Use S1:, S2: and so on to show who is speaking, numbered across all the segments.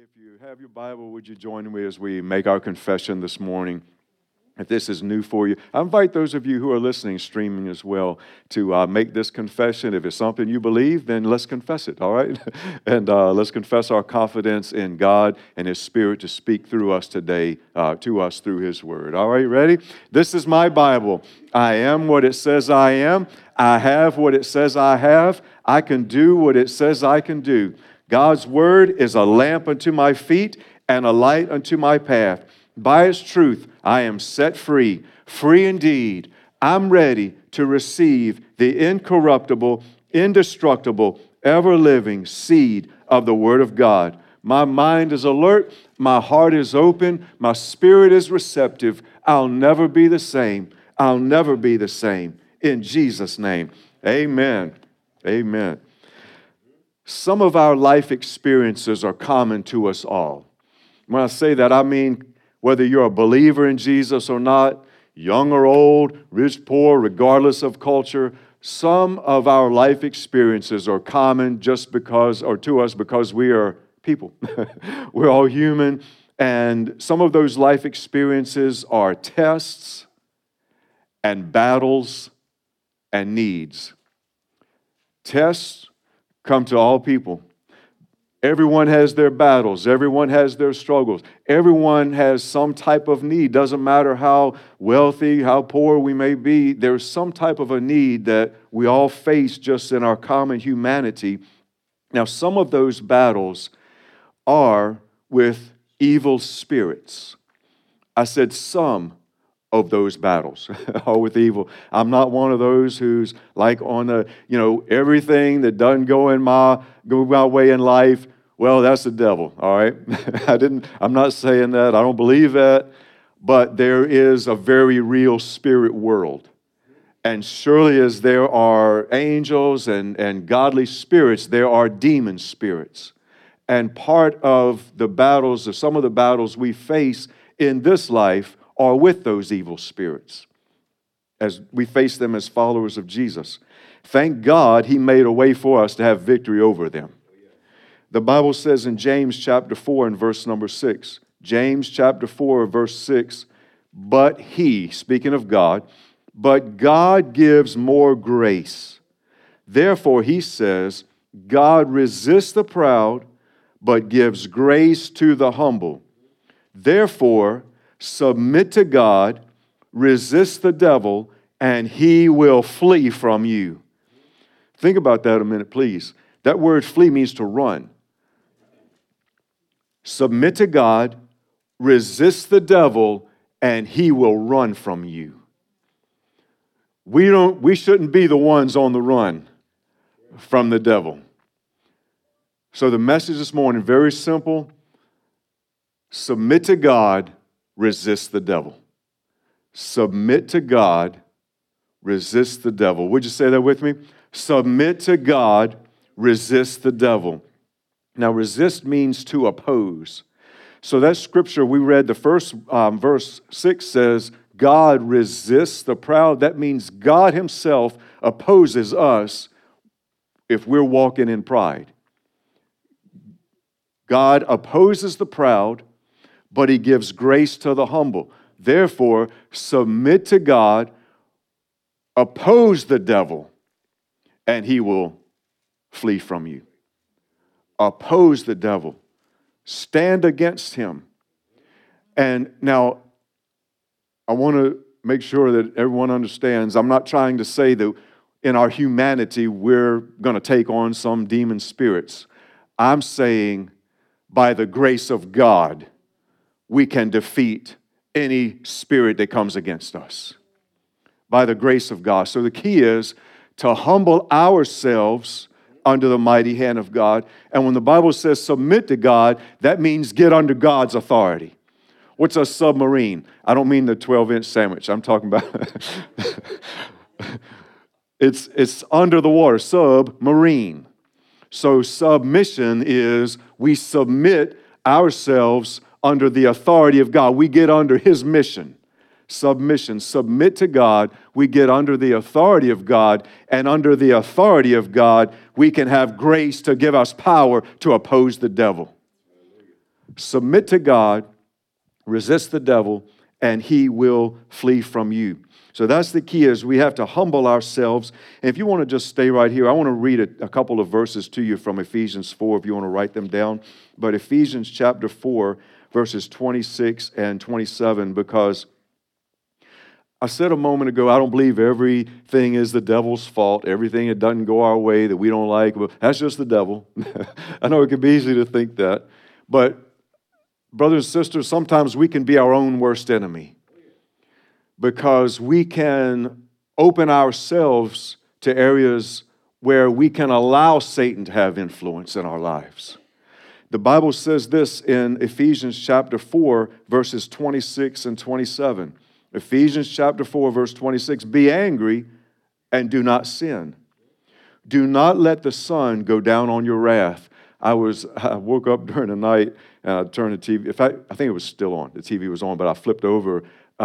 S1: If you have your Bible, would you join me as we make our confession this morning? If this is new for you, I invite those of you who are listening, streaming as well, to make this confession. If it's something you believe, then let's confess it, all right? And let's confess our confidence in God and His Spirit to speak through us today, to us through His Word. All right, ready? This is my Bible. I am what it says I am. I have what it says I have. I can do what it says I can do. God's Word is a lamp unto my feet and a light unto my path. By its truth, I am set free, free indeed. I'm ready to receive the incorruptible, indestructible, ever-living seed of the Word of God. My mind is alert, my heart is open, my spirit is receptive. I'll never be the same. I'll never be the same. In Jesus' name, amen. Amen. Some of our life experiences are common to us all. When I say that, I mean whether you're a believer in Jesus or not, young or old, rich, poor, regardless of culture, some of our life experiences are common just because, or to us because we are people. We're all human, and some of those life experiences are tests and battles and needs. Tests come to all people. Everyone has their battles. Everyone has their struggles. Everyone has some type of need. Doesn't matter how wealthy, how poor we may be, there's some type of a need that we all face just in our common humanity. Now, some of those battles are with evil spirits. I said some of those battles are with evil. I'm not one of those who's like on everything that doesn't go my way in life. Well, that's the devil, all right? I'm not saying that. I don't believe that. But there is a very real spirit world. And surely as there are angels and godly spirits, there are demon spirits. And part of the battles, or some of the battles we face in this life, are with those evil spirits as we face them as followers of Jesus. Thank God He made a way for us to have victory over them. The Bible says in James chapter 4 and verse number 6, James chapter 4 verse 6, but He, speaking of God, but God gives more grace. Therefore, He says, God resists the proud, but gives grace to the humble. Therefore, submit to God, resist the devil, and he will flee from you. Think about that a minute, please. That word flee means to run. Submit to God, resist the devil, and he will run from you. We shouldn't be the ones on the run from the devil. So the message this morning, very simple. Submit to God, resist the devil. Submit to God, resist the devil. Would you say that with me? Submit to God, resist the devil. Now, resist means to oppose. So that scripture we read, the first verse 6 says, God resists the proud. That means God Himself opposes us if we're walking in pride. God opposes the proud, but He gives grace to the humble. Therefore, submit to God, oppose the devil, and he will flee from you. Oppose the devil. Stand against him. And now, I want to make sure that everyone understands, I'm not trying to say that in our humanity we're going to take on some demon spirits. I'm saying by the grace of God, we can defeat any spirit that comes against us. By the grace of God. So the key is to humble ourselves under the mighty hand of God. And when the Bible says submit to God, that means get under God's authority. What's a submarine? I don't mean the 12-inch sandwich. I'm talking about it's under the water, submarine. So submission is we submit ourselves under the authority of God. We get under His mission. Submission. Submit to God. We get under the authority of God. And under the authority of God, we can have grace to give us power to oppose the devil. Submit to God, resist the devil, and he will flee from you. So that's the key, is we have to humble ourselves. And if you want to just stay right here, I want to read a couple of verses to you from Ephesians 4 if you want to write them down. But Ephesians chapter 4, verses 26 and 27, because I said a moment ago, I don't believe everything is the devil's fault, everything that doesn't go our way that we don't like, but that's just the devil. I know it can be easy to think that. But brothers and sisters, sometimes we can be our own worst enemy, because we can open ourselves to areas where we can allow Satan to have influence in our lives. The Bible says this in Ephesians chapter 4, verses 26 and 27. Ephesians chapter 4, verse 26, be angry and do not sin. Do not let the sun go down on your wrath. I woke up during the night and I turned the TV. In fact, I think it was still on. The TV was on, but I flipped over.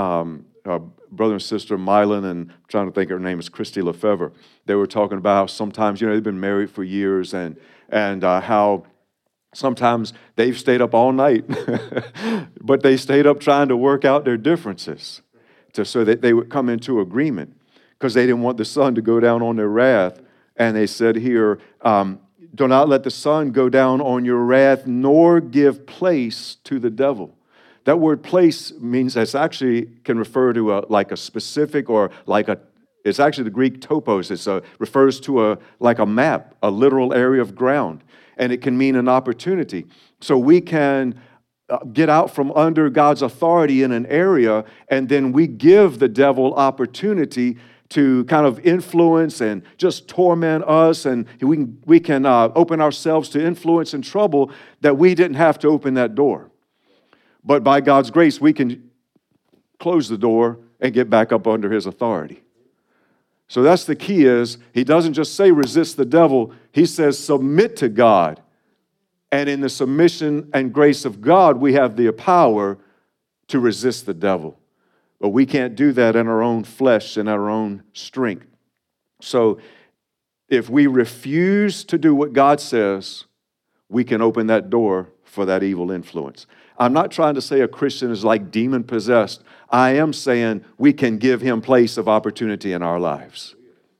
S1: Brother and sister Mylan, and I'm trying to think her name is Christy Lefevre. They were talking about how sometimes, they've been married for years, and how sometimes they've stayed up all night, but they stayed up trying to work out their differences so that they would come into agreement, because they didn't want the sun to go down on their wrath. And they said here, do not let the sun go down on your wrath, nor give place to the devil. That word place means it's actually can refer to like a specific, or it's actually the Greek topos. It refers to like a map, a literal area of ground. And it can mean an opportunity. So we can get out from under God's authority in an area, and then we give the devil opportunity to kind of influence and just torment us, and we can open ourselves to influence and trouble that we didn't have to open that door. But by God's grace, we can close the door and get back up under his authority. So that's the key, is he doesn't just say resist the devil. He says submit to God. And in the submission and grace of God, we have the power to resist the devil. But we can't do that in our own flesh and our own strength. So if we refuse to do what God says, we can open that door for that evil influence. I'm not trying to say a Christian is like demon-possessed. I am saying we can give him place of opportunity in our lives.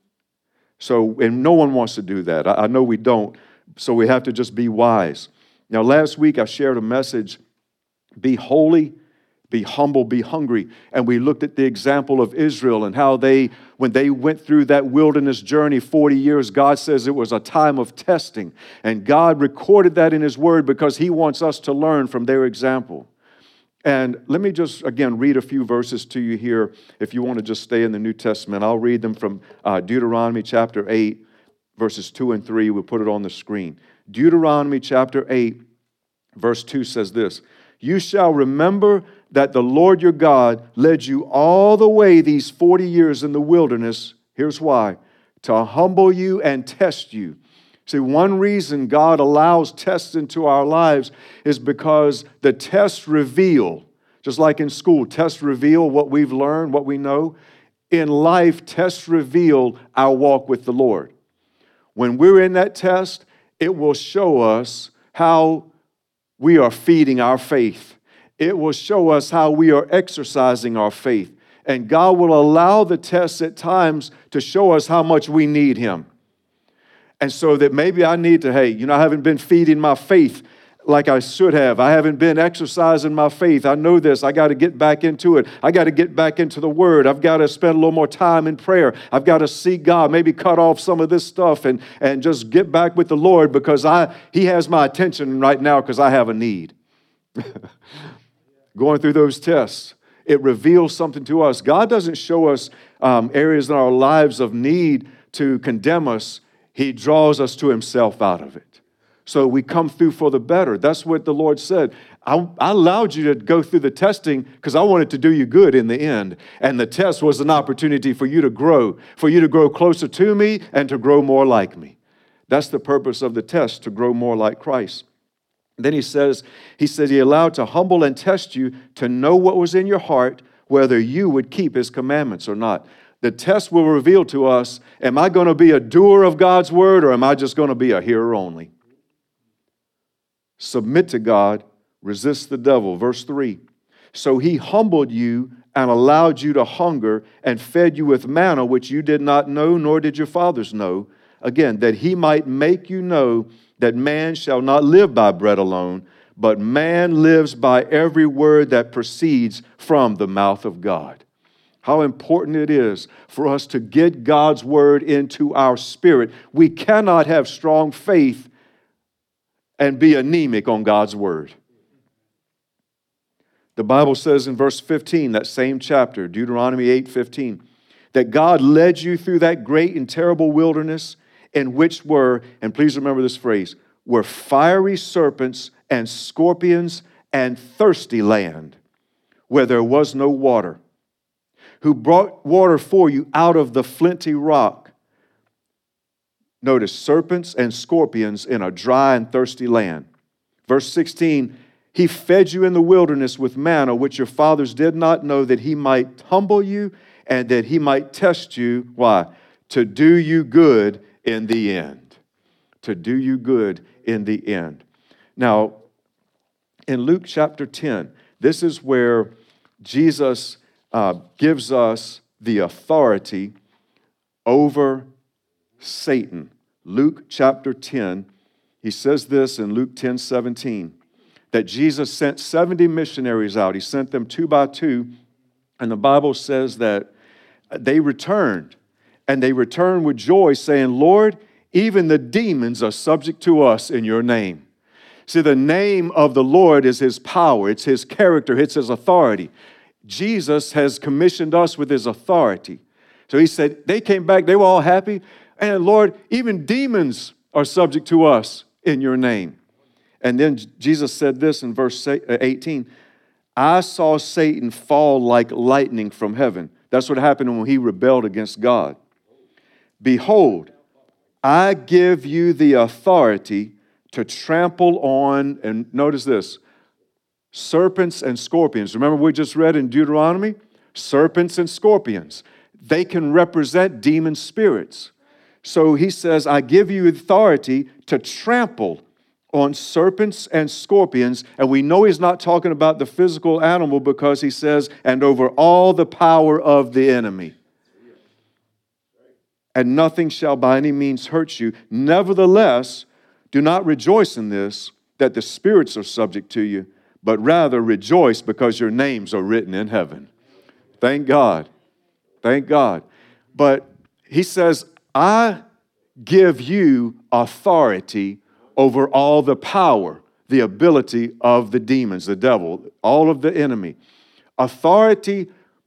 S1: So, and no one wants to do that. I know we don't. So we have to just be wise. Now, last week I shared a message, be holy, be humble, be hungry. And we looked at the example of Israel and how when they went through that wilderness journey, 40 years, God says it was a time of testing. And God recorded that in his word because he wants us to learn from their example. And let me just, again, read a few verses to you here. If you want to just stay in the New Testament, I'll read them from Deuteronomy chapter 8, verses 2 and 3. We'll put it on the screen. Deuteronomy chapter 8, verse 2 says this, you shall remember that the Lord your God led you all the way these 40 years in the wilderness. Here's why. To humble you and test you. See, one reason God allows tests into our lives is because the tests reveal, just like in school, tests reveal what we've learned, what we know. In life, tests reveal our walk with the Lord. When we're in that test, it will show us how we are feeding our faith. It will show us how we are exercising our faith. And God will allow the tests at times to show us how much we need him. And so that maybe I need to, I haven't been feeding my faith like I should have. I haven't been exercising my faith. I know this. I got to get back into it. I got to get back into the Word. I've got to spend a little more time in prayer. I've got to seek God, maybe cut off some of this stuff and just get back with the Lord because He has my attention right now because I have a need. Going through those tests, it reveals something to us. God doesn't show us areas in our lives of need to condemn us. He draws us to himself out of it. So we come through for the better. That's what the Lord said. I allowed you to go through the testing because I wanted to do you good in the end. And the test was an opportunity for you to grow closer to me and to grow more like me. That's the purpose of the test, to grow more like Christ. Then he says he allowed to humble and test you to know what was in your heart, whether you would keep his commandments or not. The test will reveal to us, am I going to be a doer of God's word or am I just going to be a hearer only? Submit to God, Resist the devil. Verse 3. So he humbled you and allowed you to hunger and fed you with manna, which you did not know, nor did your fathers know. Again, that he might make you know that man shall not live by bread alone, but man lives by every word that proceeds from the mouth of God. How important it is for us to get God's word into our spirit. We cannot have strong faith and be anemic on God's word. The Bible says in verse 15, that same chapter, Deuteronomy 8:15, that God led you through that great and terrible wilderness in which were, and please remember this phrase, were fiery serpents and scorpions and thirsty land where there was no water, who brought water for you out of the flinty rock. Notice, serpents and scorpions in a dry and thirsty land. Verse 16, he fed you in the wilderness with manna, which your fathers did not know, that he might humble you and that he might test you. Why? To do you good in the end. To do you good in the end. Now, in Luke chapter 10, this is where Jesus gives us the authority over Satan. Luke chapter 10, he says this in Luke 10:17, that Jesus sent 70 missionaries out. He sent them 2 by 2, and the Bible says that they returned, and they returned with joy, saying, Lord, even the demons are subject to us in your name. See, the name of the Lord is his power, it's his character, it's his authority. Jesus has commissioned us with his authority. So he said, they came back, they were all happy, and Lord, even demons are subject to us in your name. And then Jesus said this in verse 18, I saw Satan fall like lightning from heaven. That's what happened when he rebelled against God. Behold, I give you the authority to trample on, and notice this, serpents and scorpions. Remember we just read in Deuteronomy? Serpents and scorpions. They can represent demon spirits. So he says, I give you authority to trample on serpents and scorpions, and we know he's not talking about the physical animal because he says, and over all the power of the enemy. And nothing shall by any means hurt you. Nevertheless, do not rejoice in this, that the spirits are subject to you, but rather rejoice because your names are written in heaven. Thank God. Thank God. But he says, I give you authority over all the power, the ability of the demons, the devil, all of the enemy. Authority.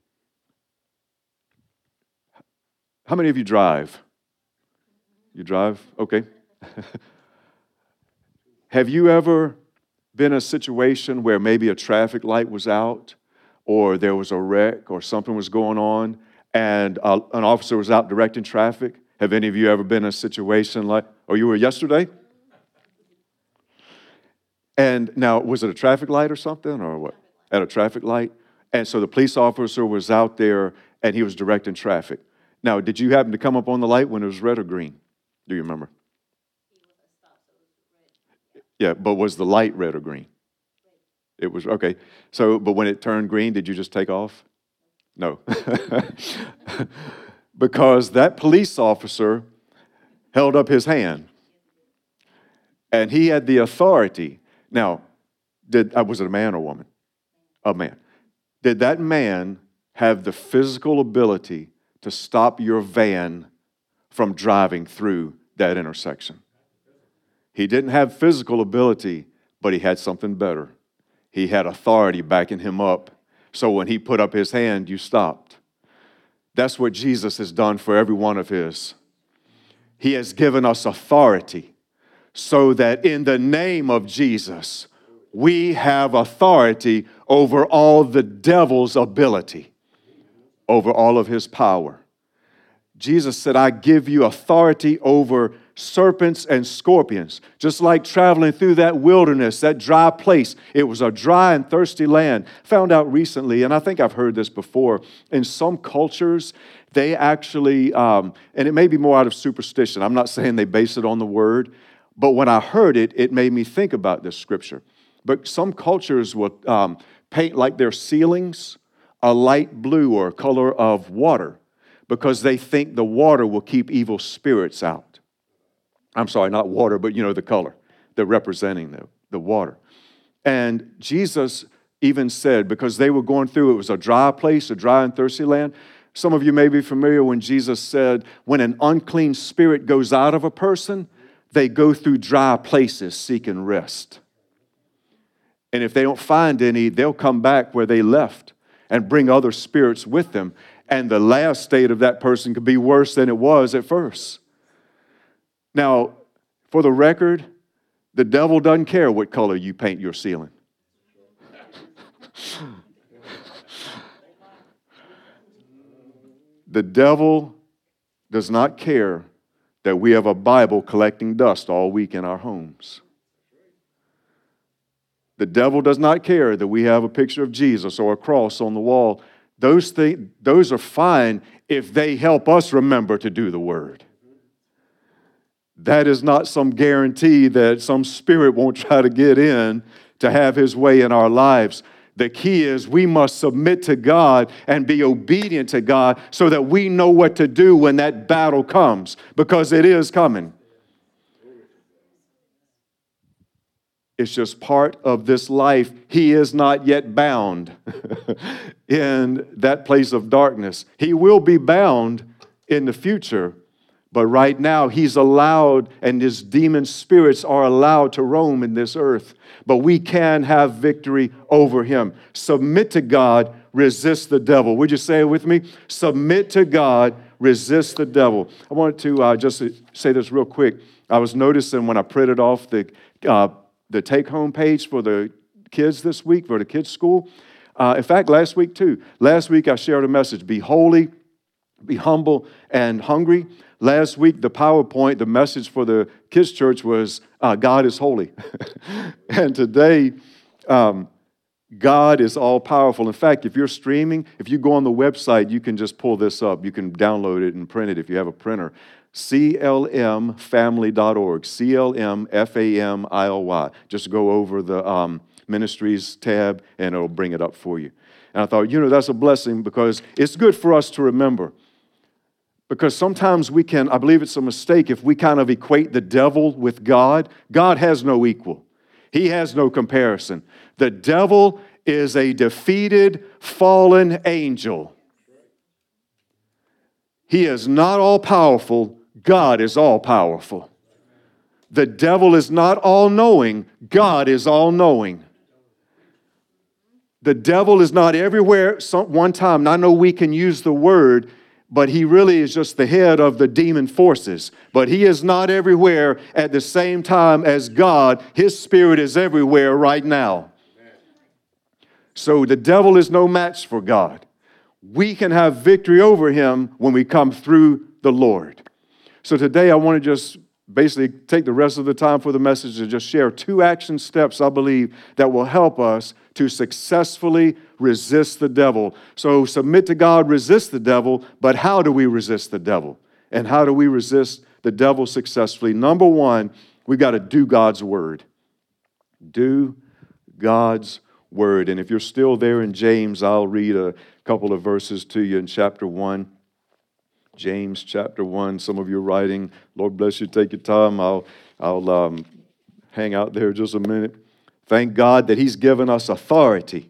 S1: How many of you drive? You drive? Okay. Have you ever been in a situation where maybe a traffic light was out or there was a wreck or something was going on and an officer was out directing traffic? Have any of you ever been in a situation like, oh, you were yesterday? And now, was it a traffic light or something, or what? At a traffic light? And so the police officer was out there, and he was directing traffic. Now, did you happen to come up on the light when it was red or green? Do you remember? Yeah, but was the light red or green? It was, okay. So, but when it turned green, did you just take off? No. Because that police officer held up his hand, and he had the authority. Now, was it a man or woman? A man. Did that man have the physical ability to stop your van from driving through that intersection? He didn't have physical ability, but he had something better. He had authority backing him up. So when he put up his hand, you stopped. That's what Jesus has done for every one of his. He has given us authority so that in the name of Jesus, we have authority over all the devil's ability, over all of his power. Jesus said, I give you authority over serpents and scorpions. Just like traveling through that wilderness, that dry place. It was a dry and thirsty land. Found out recently, and I think I've heard this before, in some cultures, they actually, and it may be more out of superstition. I'm not saying they base it on the word, but when I heard it, it made me think about this scripture. But some cultures will paint like their ceilings a light blue or a color of water because they think the water will keep evil spirits out. I'm sorry, not water, but the color. They're representing the water. And Jesus even said, because they were going through, it was a dry place, a dry and thirsty land. Some of you may be familiar when Jesus said, when an unclean spirit goes out of a person, they go through dry places seeking rest. And if they don't find any, they'll come back where they left and bring other spirits with them. And the last state of that person could be worse than it was at first. Now, for the record, the devil doesn't care what color you paint your ceiling. The devil does not care that we have a Bible collecting dust all week in our homes. The devil does not care that we have a picture of Jesus or a cross on the wall. Those are fine if they help us remember to do the word. That is not some guarantee that some spirit won't try to get in to have his way in our lives. The key is we must submit to God and be obedient to God so that we know what to do when that battle comes, because it is coming. It's just part of this life. He is not yet bound in that place of darkness. He will be bound in the future, but right now he's allowed, and his demon spirits are allowed to roam in this earth. But we can have victory over him. Submit to God, resist the devil. Would you say it with me? Submit to God, resist the devil. I wanted to just say this real quick. I was noticing when I printed off the take-home page for the kids this week, for the kids' school. In fact, last week too. Last week I shared a message, be holy, be humble, and hungry. Last week, the PowerPoint, the message for the kids' church was, God is holy. And today, God is all-powerful. In fact, if you're streaming, if you go on the website, you can just pull this up. You can download it and print it if you have a printer. CLMfamily.org, CLMFAMILY. Just go over the ministries tab, and it'll bring it up for you. And I thought, that's a blessing because it's good for us to remember. Because sometimes we can, I believe it's a mistake if we kind of equate the devil with God. God has no equal. He has no comparison. The devil is a defeated, fallen angel. He is not all-powerful. God is all-powerful. The devil is not all-knowing. God is all-knowing. The devil is not everywhere one time. And I know we can use the word, but he really is just the head of the demon forces. But he is not everywhere at the same time as God. His spirit is everywhere right now. So the devil is no match for God. We can have victory over him when we come through the Lord. So today I want to just basically take the rest of the time for the message to just share 2 action steps, I believe, that will help us to successfully resist the devil. So submit to God, resist the devil, but how do we resist the devil? And how do we resist the devil successfully? Number 1, we've got to do God's word. Do God's word. And if you're still there in James, I'll read a couple of verses to you in chapter 1. James chapter 1, some of you are writing. Lord bless you, take your time. I'll hang out there just a minute. Thank God that he's given us authority.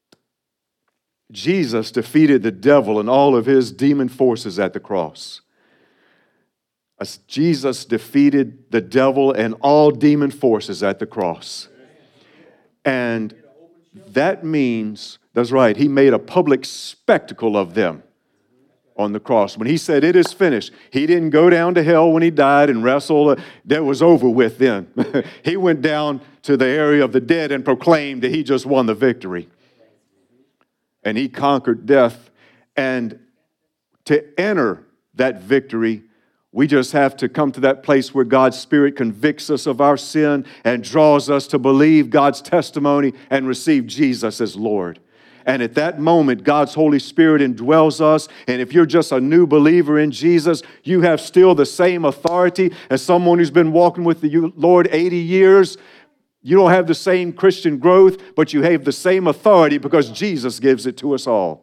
S1: Jesus defeated the devil and all of his demon forces at the cross. As Jesus defeated the devil and all demon forces at the cross. And that means, that's right, he made a public spectacle of them on the cross. When he said, it is finished, he didn't go down to hell when he died and wrestle. That was over with then. He went down to the area of the dead and proclaimed that he just won the victory. And he conquered death. And to enter that victory, we just have to come to that place where God's Spirit convicts us of our sin and draws us to believe God's testimony and receive Jesus as Lord. And at that moment, God's Holy Spirit indwells us. And if you're just a new believer in Jesus, you have still the same authority as someone who's been walking with the Lord 80 years. You don't have the same Christian growth, but you have the same authority because Jesus gives it to us all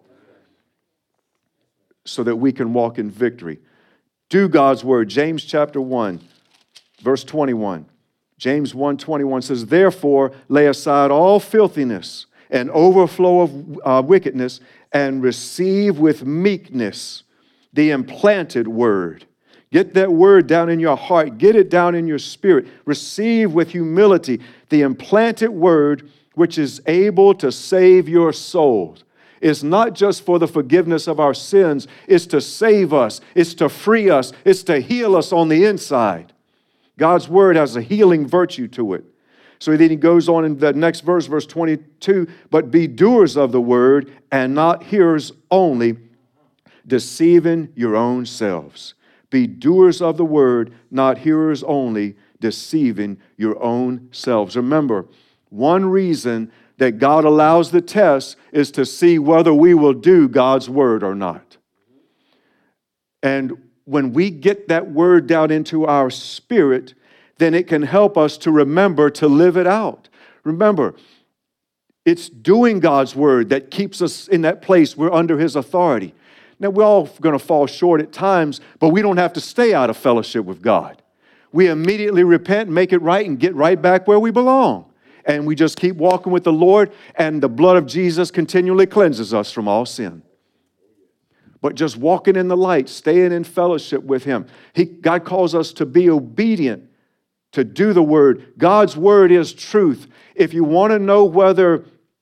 S1: so that we can walk in victory. Do God's word. James chapter 1, verse 21. James 1:21 says, therefore, lay aside all filthiness and overflow of wickedness and receive with meekness the implanted word. Get that word down in your heart. Get it down in your spirit. Receive with humility the implanted word which is able to save your souls. It's not just for the forgiveness of our sins. It's to save us. It's to free us. It's to heal us on the inside. God's word has a healing virtue to it. So then he goes on in the next verse, verse 22, but be doers of the word and not hearers only, deceiving your own selves. Be doers of the word, not hearers only, deceiving your own selves. Remember, one reason that God allows the test is to see whether we will do God's word or not. And when we get that word down into our spirit, then it can help us to remember to live it out. Remember, it's doing God's word that keeps us in that place. We're under His authority. Now, we're all going to fall short at times, but we don't have to stay out of fellowship with God. We immediately repent, make it right, and get right back where we belong. And we just keep walking with the Lord, and the blood of Jesus continually cleanses us from all sin. But just walking in the light, staying in fellowship with Him. God calls us to be obedient, to do the word. God's word is truth. If you want to know whether,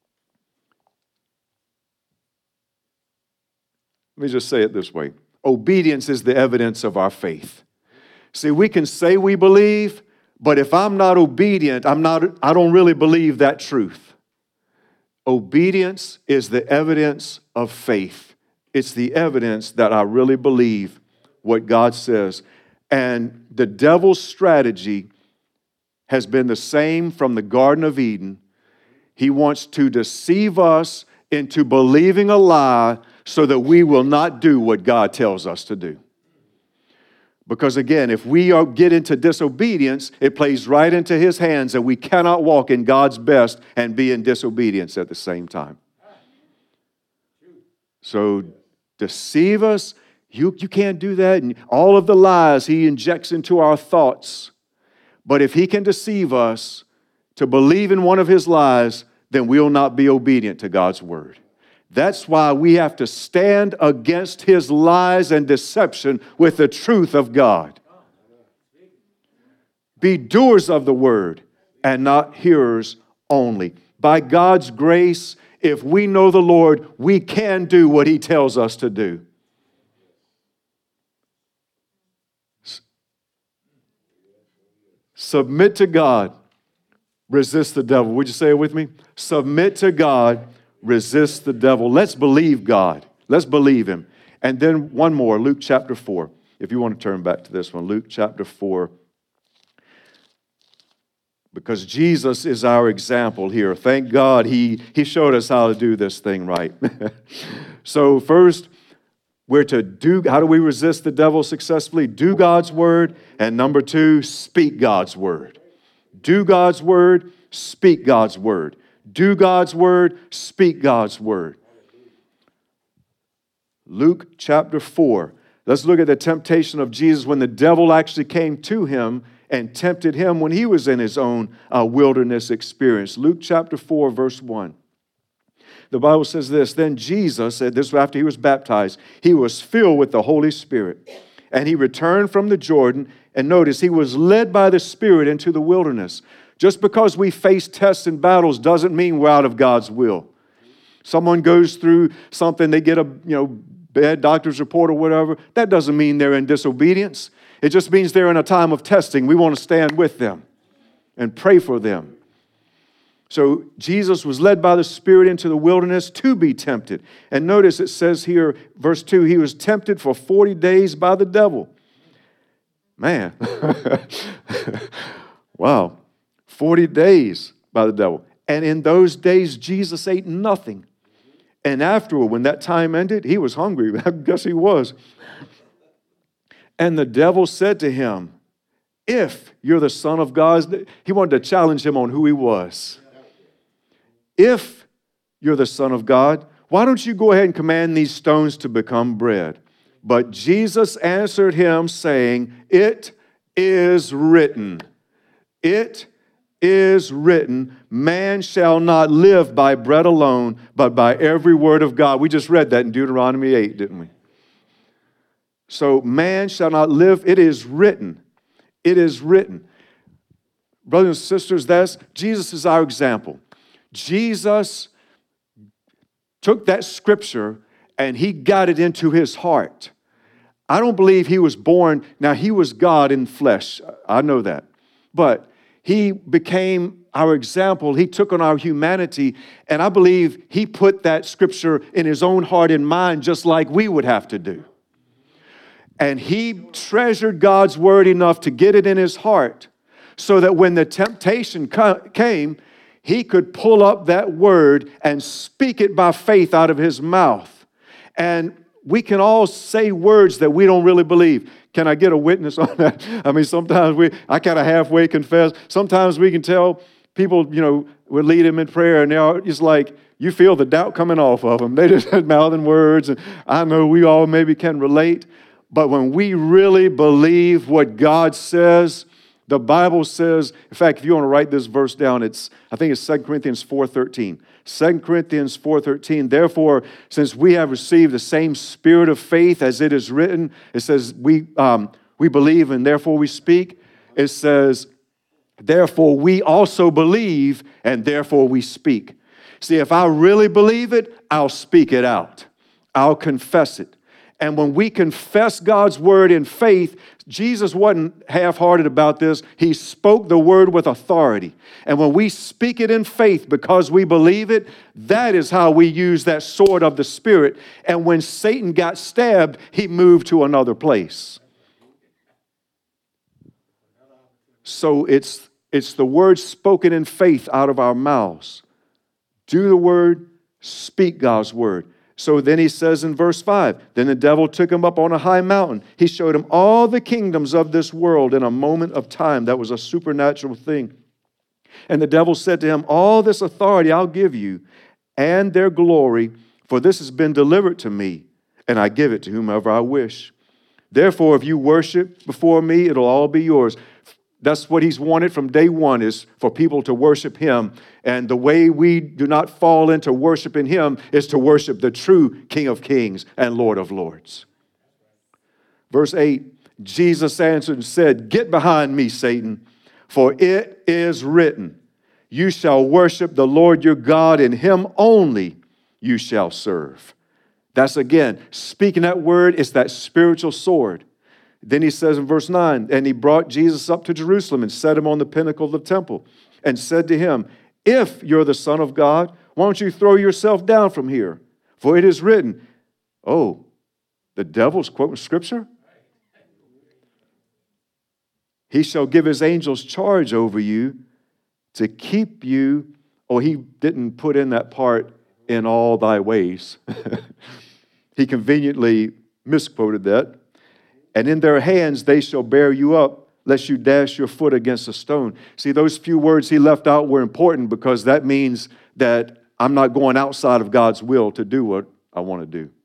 S1: let me just say it this way. Obedience is the evidence of our faith. See, we can say we believe, but if I'm not obedient, I don't really believe that truth. Obedience is the evidence of faith. It's the evidence that I really believe what God says. And the devil's strategy has been the same from the Garden of Eden. He wants to deceive us into believing a lie so that we will not do what God tells us to do. Because again, if we get into disobedience, it plays right into His hands, and we cannot walk in God's best and be in disobedience at the same time. So deceive us, you can't do that. And all of the lies He injects into our thoughts. But if he can deceive us to believe in one of his lies, then we'll not be obedient to God's word. That's why we have to stand against his lies and deception with the truth of God. Be doers of the word and not hearers only. By God's grace, if we know the Lord, we can do what he tells us to do. Submit to God, resist the devil. Would you say it with me? Submit to God, resist the devil. Let's believe God. Let's believe him. And then one more, Luke chapter 4. If you want to turn back to this one, Luke chapter 4. Because Jesus is our example here. Thank God he showed us how to do this thing right. So first, we're to do, how do we resist the devil successfully? Do God's word. And number two, speak God's word. Do God's word, speak God's word. Do God's word, speak God's word. Luke chapter 4. Let's look at the temptation of Jesus when the devil actually came to him and tempted him when he was in his own wilderness experience. Luke chapter 4, verse 1. The Bible says this, then Jesus, this was after he was baptized, he was filled with the Holy Spirit. And he returned from the Jordan, and notice, he was led by the Spirit into the wilderness. Just because we face tests and battles doesn't mean we're out of God's will. Someone goes through something, they get a bad doctor's report or whatever, that doesn't mean they're in disobedience. It just means they're in a time of testing. We want to stand with them and pray for them. So Jesus was led by the Spirit into the wilderness to be tempted. And notice it says here, verse 2, he was tempted for 40 days by the devil. Man, wow, 40 days by the devil. And in those days, Jesus ate nothing. And afterward, when that time ended, he was hungry. I guess he was. And the devil said to him, If you're the Son of God, he wanted to challenge him on who he was. If you're the Son of God, why don't you go ahead and command these stones to become bread? But Jesus answered him, saying, it is written. It is written, man shall not live by bread alone, but by every word of God. We just read that in Deuteronomy 8, didn't we? So man shall not live. It is written. It is written. Brothers and sisters, Jesus is our example. Jesus took that scripture and he got it into his heart. I don't believe he was born, now he was God in flesh. I know that. But he became our example. He took on our humanity, and I believe he put that scripture in his own heart and mind just like we would have to do. And he treasured God's word enough to get it in his heart so that when the temptation came, he could pull up that word and speak it by faith out of his mouth. And we can all say words that we don't really believe. Can I get a witness on that? I mean, sometimes I kind of halfway confess. Sometimes we can tell people, we lead them in prayer, and they're just like, you feel the doubt coming off of them. They just mouthing words, and I know we all maybe can relate. But when we really believe what God says, the Bible says, in fact, if you want to write this verse down, I think it's 2 Corinthians 4:13. 2 Corinthians 4:13, therefore, since we have received the same spirit of faith as it is written, it says we believe and therefore we speak. It says, therefore we also believe and therefore we speak. See, if I really believe it, I'll speak it out. I'll confess it. And when we confess God's word in faith, Jesus wasn't half-hearted about this. He spoke the word with authority. And when we speak it in faith because we believe it, that is how we use that sword of the Spirit. And when Satan got stabbed, he moved to another place. So it's the word spoken in faith out of our mouths. Do the word, speak God's word. So then he says in verse 5, then the devil took him up on a high mountain. He showed him all the kingdoms of this world in a moment of time. That was a supernatural thing. And the devil said to him, all this authority I'll give you and their glory, for this has been delivered to me, and I give it to whomever I wish. Therefore, if you worship before me, it'll all be yours. That's what he's wanted from day one, is for people to worship him. And the way we do not fall into worshiping him is to worship the true King of Kings and Lord of Lords. Verse 8, Jesus answered and said, get behind me, Satan, for it is written, you shall worship the Lord your God, and him only you shall serve. That's again, speaking that word, it's that spiritual sword. Then he says in verse 9, and he brought Jesus up to Jerusalem and set him on the pinnacle of the temple and said to him, if you're the Son of God, why don't you throw yourself down from here? For it is written, oh, the devil's quoting scripture? He shall give his angels charge over you to keep you. Oh, he didn't put in that part, in all thy ways. He conveniently misquoted that. And in their hands they shall bear you up, lest you dash your foot against a stone. See, those few words he left out were important because that means that I'm not going outside of God's will to do what I want to do.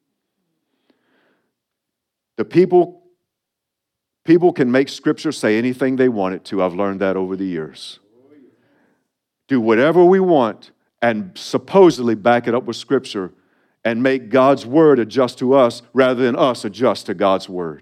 S1: The people can make Scripture say anything they want it to. I've learned that over the years. Do whatever we want and supposedly back it up with Scripture and make God's Word adjust to us rather than us adjust to God's Word.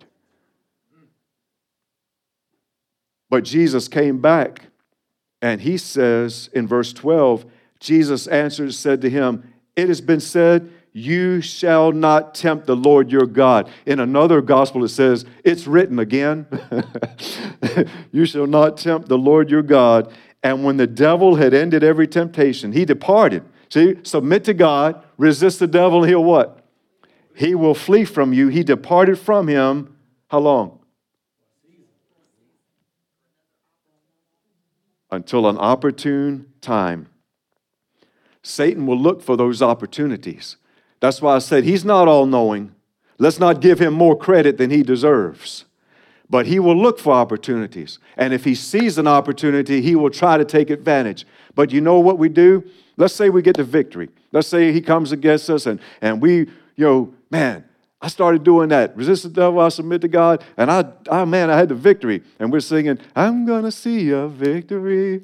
S1: But Jesus came back, and he says in verse 12, Jesus answered and said to him, it has been said, you shall not tempt the Lord your God. In another gospel it says, it's written again, you shall not tempt the Lord your God. And when the devil had ended every temptation, he departed. See, submit to God, resist the devil, and he'll what? He will flee from you. He departed from him. How long? Until an opportune time. Satan will look for those opportunities. That's why I said he's not all-knowing. Let's not give him more credit than he deserves. But he will look for opportunities. And if he sees an opportunity, he will try to take advantage. But you know what we do? Let's say we get the victory. Let's say he comes against us and we, man, I started doing that. Resist the devil, I submit to God. And I had the victory. And we're singing, I'm going to see a victory.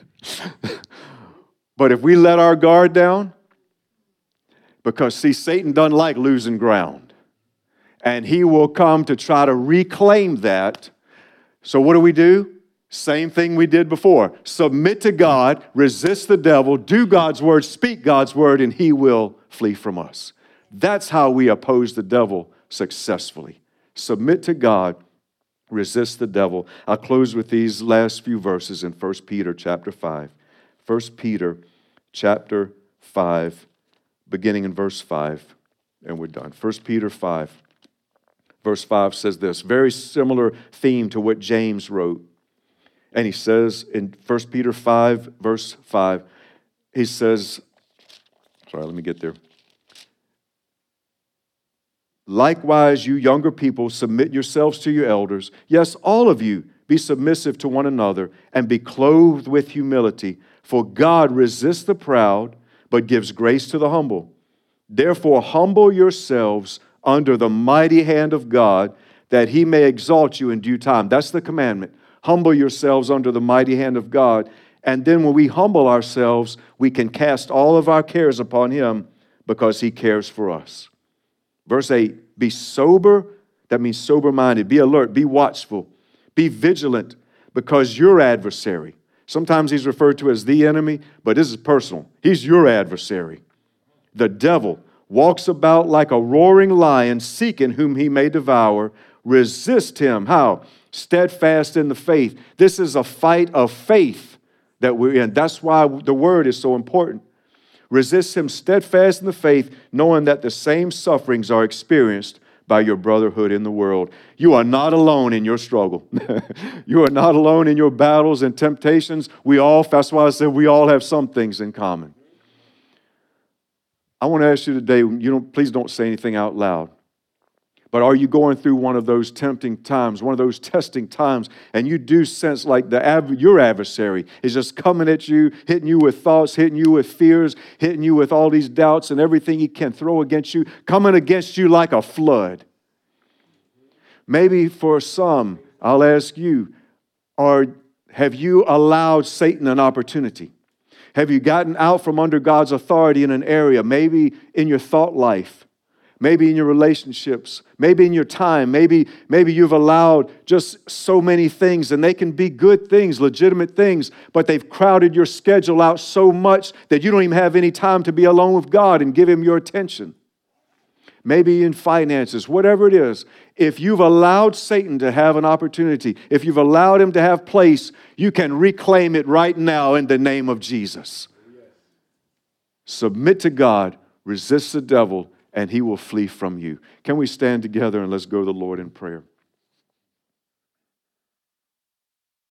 S1: But if we let our guard down, because see, Satan doesn't like losing ground. And he will come to try to reclaim that. So what do? Same thing we did before. Submit to God, resist the devil, do God's word, speak God's word, and he will flee from us. That's how we oppose the devil successfully. Submit to God, resist the devil. I'll close with these last few verses in 1 Peter chapter 5. 1 Peter chapter 5, beginning in verse 5, and we're done. 1 Peter 5, verse 5 says this, very similar theme to what James wrote. And he says in 1 Peter 5, verse 5, he says, let me get there. Likewise, you younger people, submit yourselves to your elders. Yes, all of you, be submissive to one another and be clothed with humility. For God resists the proud, but gives grace to the humble. Therefore, humble yourselves under the mighty hand of God, that he may exalt you in due time. That's the commandment. Humble yourselves under the mighty hand of God. And then when we humble ourselves, we can cast all of our cares upon him because he cares for us. Verse 8, be sober, that means sober-minded, be alert, be watchful, be vigilant, because your adversary, sometimes he's referred to as the enemy, but this is personal. He's your adversary. The devil walks about like a roaring lion, seeking whom he may devour. Resist him. How? Steadfast in the faith. This is a fight of faith that we're in. That's why the word is so important. Resist him steadfast in the faith, knowing that the same sufferings are experienced by your brotherhood in the world. You are not alone in your struggle. You are not alone in your battles and temptations. That's why I said we all have some things in common. I want to ask you today, please don't say anything out loud. But are you going through one of those tempting times, one of those testing times, and you do sense like your adversary is just coming at you, hitting you with thoughts, hitting you with fears, hitting you with all these doubts and everything he can throw against you, coming against you like a flood? Maybe for some, I'll ask you, have you allowed Satan an opportunity? Have you gotten out from under God's authority in an area, maybe in your thought life? Maybe in your relationships, maybe in your time, maybe you've allowed just so many things, and they can be good things, legitimate things, but they've crowded your schedule out so much that you don't even have any time to be alone with God and give him your attention. Maybe in finances, whatever it is, if you've allowed Satan to have an opportunity, if you've allowed him to have place, you can reclaim it right now in the name of Jesus. Submit to God, resist the devil, and he will flee from you. Can we stand together and let's go to the Lord in prayer?